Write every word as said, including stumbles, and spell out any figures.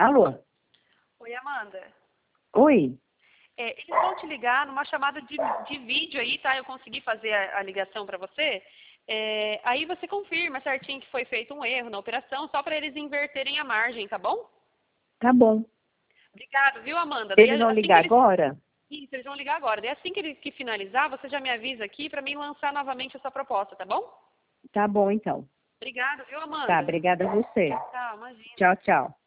Alô? Oi, Amanda. Oi? É, eles vão te ligar numa chamada de, de vídeo aí, tá? Eu consegui fazer a, a ligação para você. É, aí você confirma certinho que foi feito um erro na operação, só para eles inverterem a margem, tá bom? Tá bom. Obrigado, viu, Amanda? Daí, Eles vão assim que ligar eles... agora? Isso, eles vão ligar agora. Daí assim que ele que finalizar, você já me avisa aqui para mim lançar novamente essa proposta, tá bom? Tá bom, então. Obrigado, viu, Tá, Amanda? obrigada a você. Tchau, imagina. Tchau, tchau.